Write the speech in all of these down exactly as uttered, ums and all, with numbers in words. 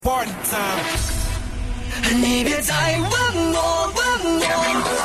Party time， 你别再问我问我。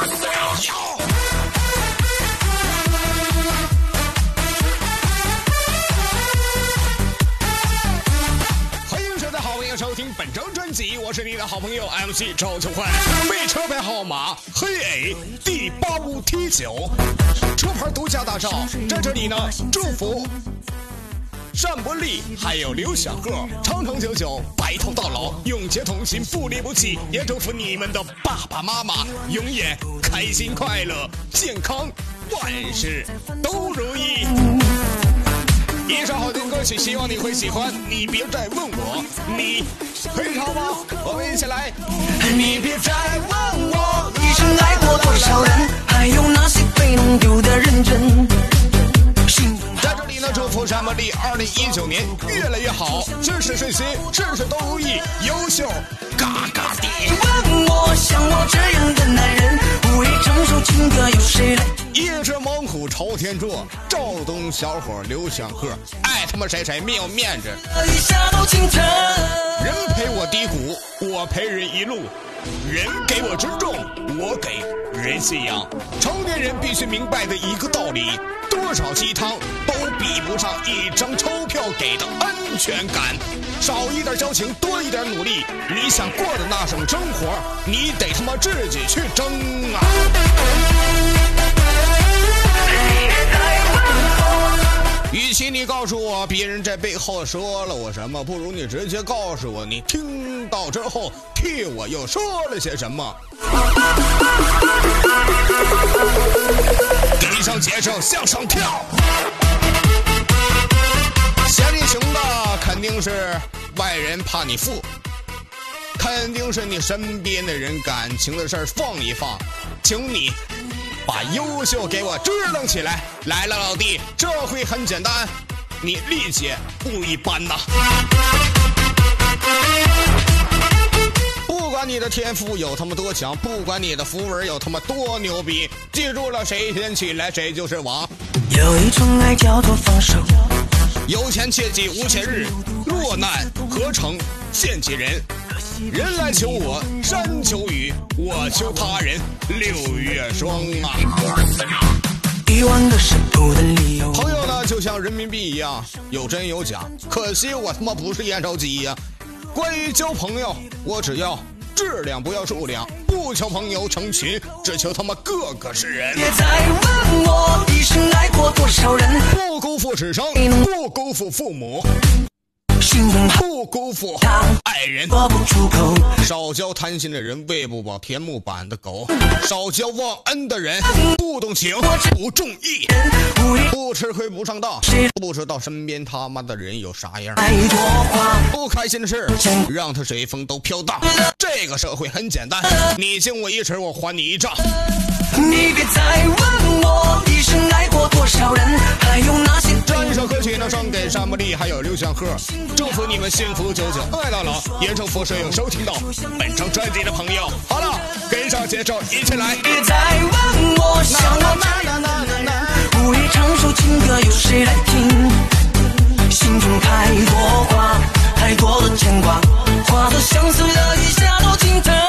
欢迎收听好朋友收听本张专辑，我是你的好朋友 M C 赵秋欢，备车牌号码黑 A 第八五 T 九，车牌独家打造，在这里呢祝福单伯利还有刘小贺长长久久，白头到老，永结同心，不离不弃。也祝福你们的爸爸妈妈永远开心快乐健康，万事都如意。一首好听歌曲，希望你会喜欢。你别再问我，你会唱吗？我们一起来。你别再问我，一生爱过多少人，还有那些被弄丢的认真。在这里呢，祝福单伯利二零一九年越来越好，事事顺心，事事都如意，优秀嘎嘎地。问我像我这样的男人，不会承受情歌有谁来？一只猛虎朝天坐，赵东小伙刘小贺，爱他妈谁谁没有面子。一下到清晨，人陪我低谷，我陪人一路。人给我尊重，我给人信仰。成年人必须明白的一个道理，多少鸡汤都比不上一张钞票给的安全感。少一点交情，多一点努力，你想过的那种生活，你得他妈自己去争啊！与其你告诉我别人在背后说了我什么，不如你直接告诉我你听到之后替我又说了些什么。给上节奏向上跳，嫌你穷的肯定是外人怕你富，肯定是你身边的人感情的事儿放一放，请你把优秀给我支棱起来。来了老弟，这回很简单，你力气不一般呐。不管你的天赋有他妈多强，不管你的符文有他妈多牛逼，记住了，谁先起来谁就是王。有一种爱叫做放手，有钱切记无钱日，落难何成现几人。人来求我山求雨，我求他人六月霜啊。一万个舍不得理由，朋友呢就像人民币一样有真有假，可惜我他妈不是验收机呀、啊。关于交朋友，我只要质量不要数量，不求朋友成群，只求他妈个个是人。别再问我一生爱过多少人，不辜负此生，不辜负父母，不辜负爱人，说不出口。少交贪心的人，喂不饱甜木板的狗；少交忘恩的人，不懂情，不重义，不吃亏不上当，不知道身边他妈的人有啥样。不开心的事，让他随风都飘荡。这个社会很简单，你敬我一尺，我还你一丈。你别再问我一生爱过多少人，还有那些。这一首歌曲呢，送给单伯利还有刘小贺，祝福你们幸福久久，爱到老。也祝福所有收听到本张专辑的朋友。好了，跟上节奏，一起来。别再问我想我这不会唱首情歌，有谁来听？心中太多话，太多的牵挂，话都相随的一下都清晨。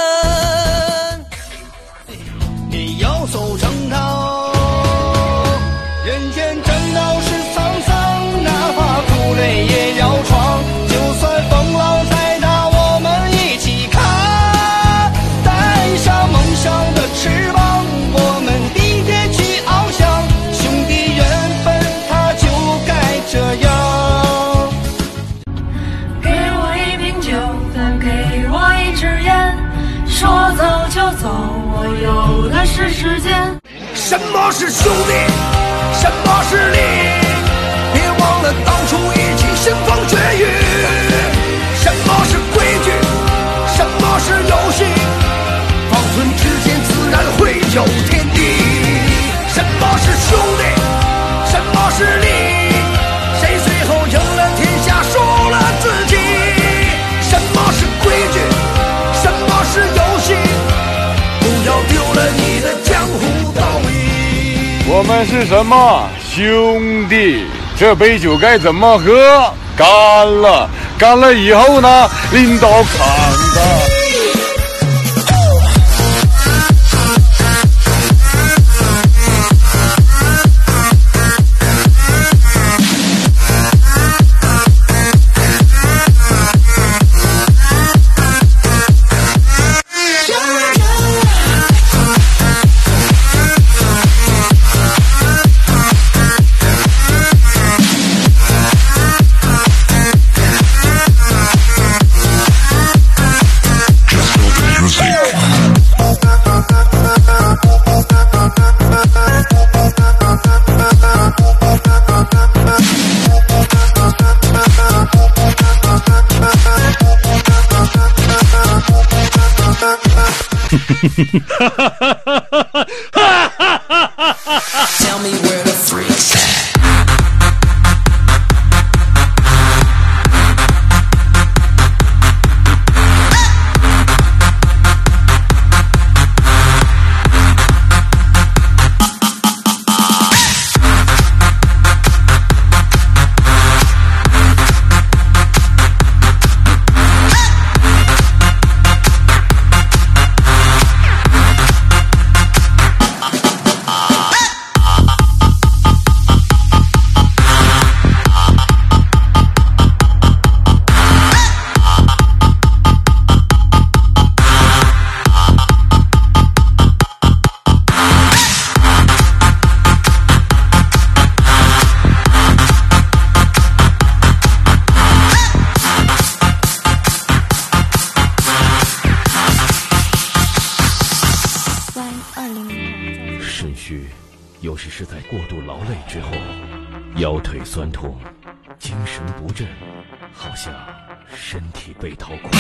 你要走正道，人间正道是沧桑，哪怕苦累也要闯，就算风浪再大我们一起看，带上梦想的翅膀，我们并肩去翱翔，兄弟缘分它就该这样。 给我一瓶酒，再给我一支烟，说走就走，我有的是时间。 什么是兄弟？什么是利？别忘了当初一起腥风血雨。什么是规矩？什么是游戏？方寸之间自然会有天地。什么是兄弟？什么是利？谁最后赢了天下，输了自己？什么是规矩？什么是游戏？不要丢了你的江湖道义。 我们是什么兄弟？这杯酒该怎么喝？干了！ 干了以后呢，领导看的。 Tell me where the freaks at. 肾虚有时是在过度劳累之后，腰腿酸痛，精神不振，好像身体被掏空。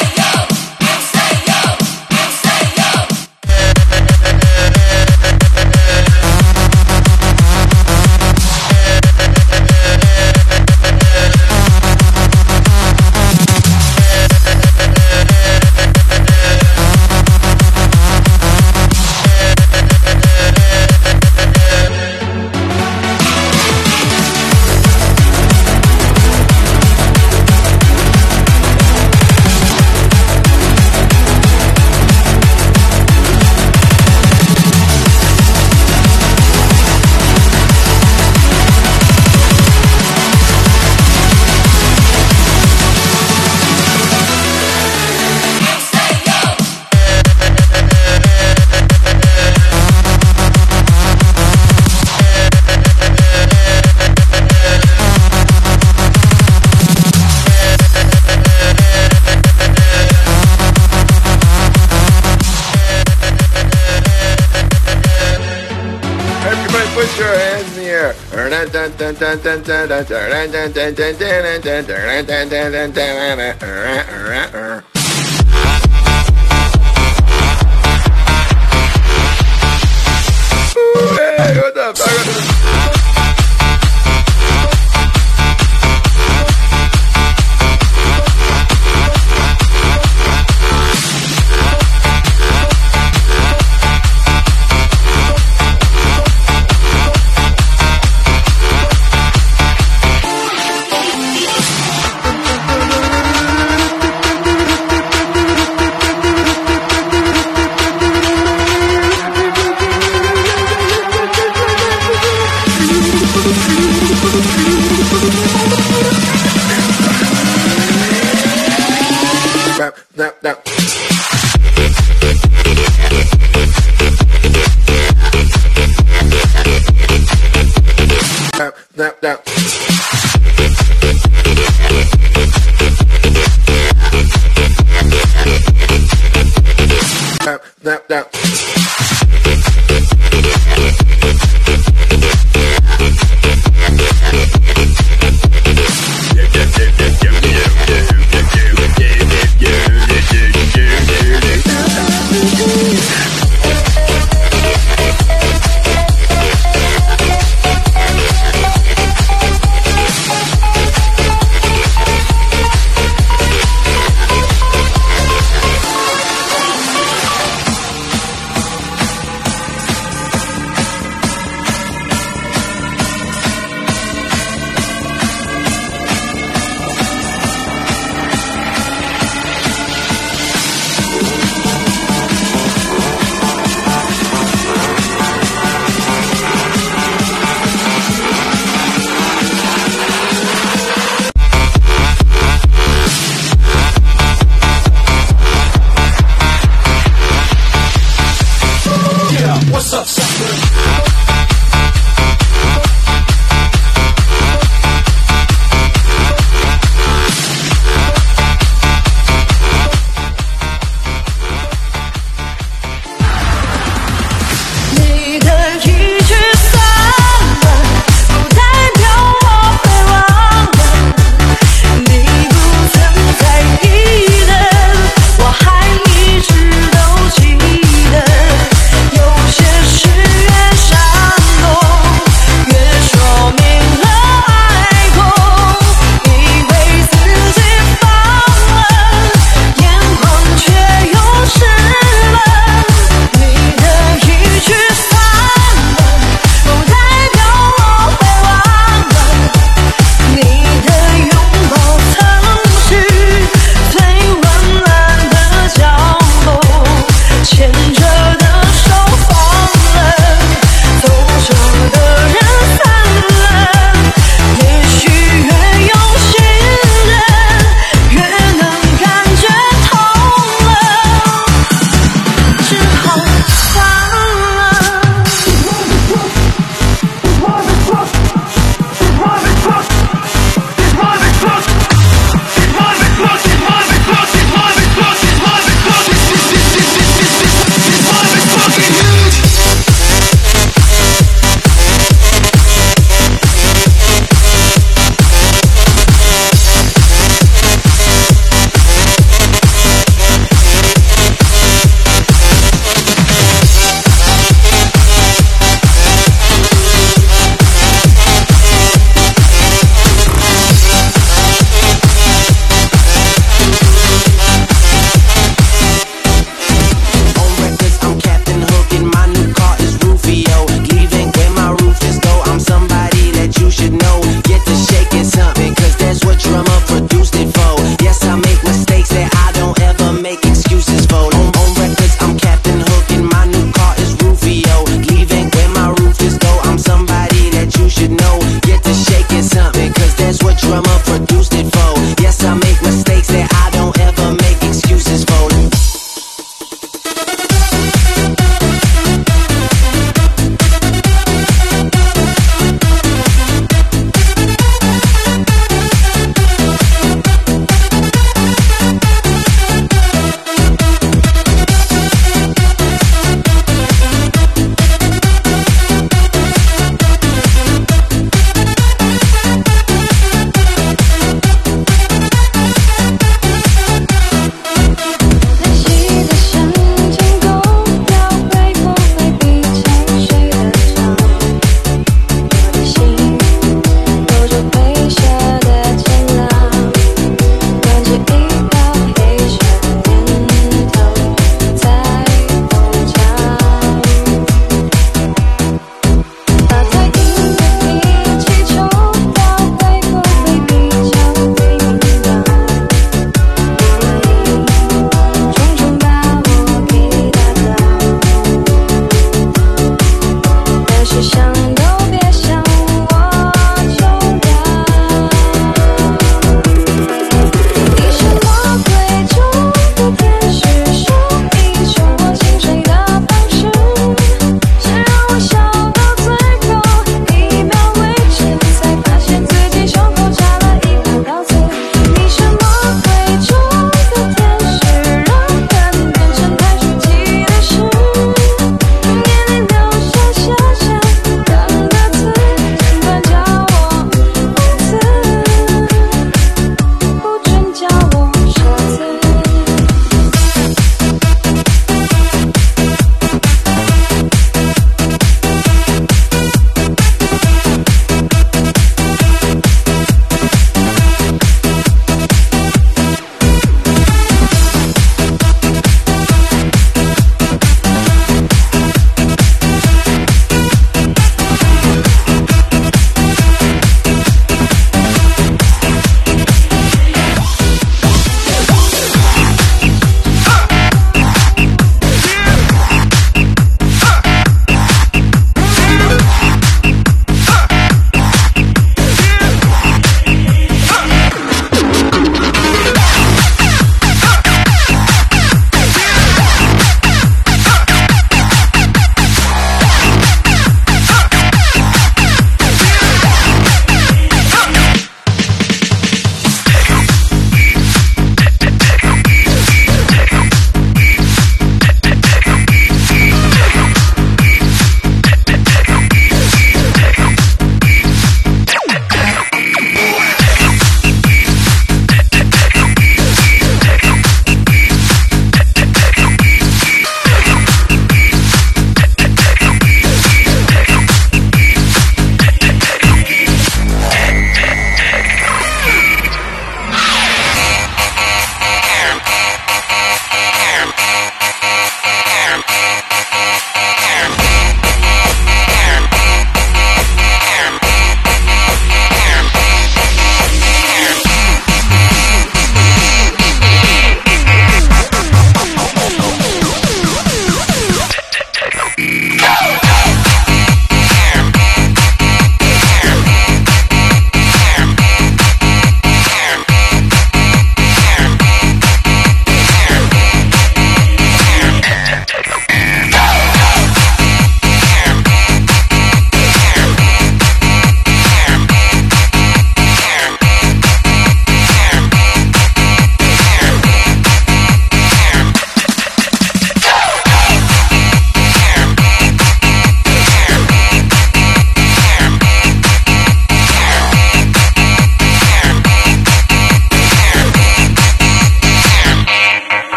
Put your hands in the air. Hey, what the fuck?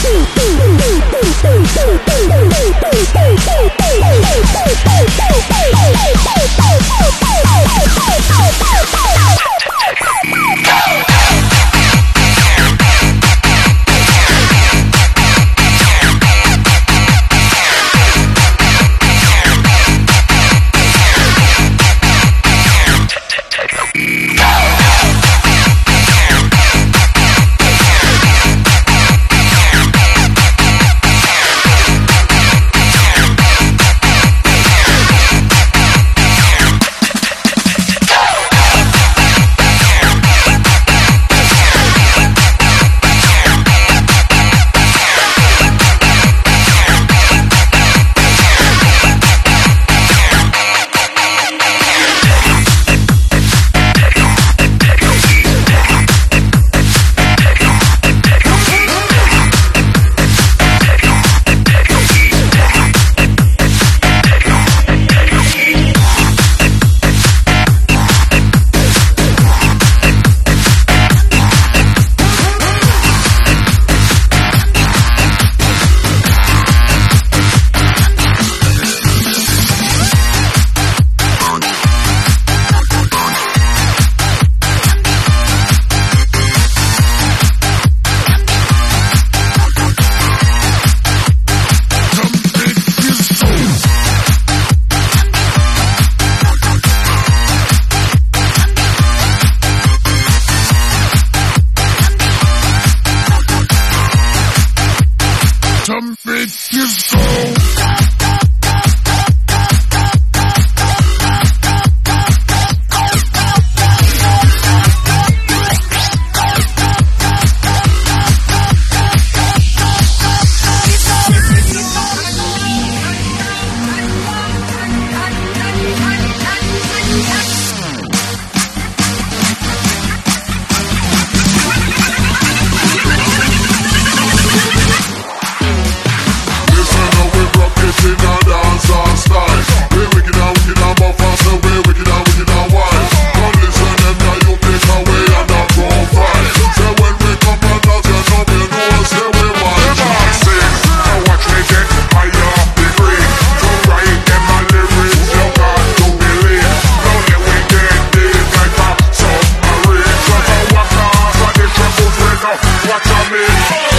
Watch out, me.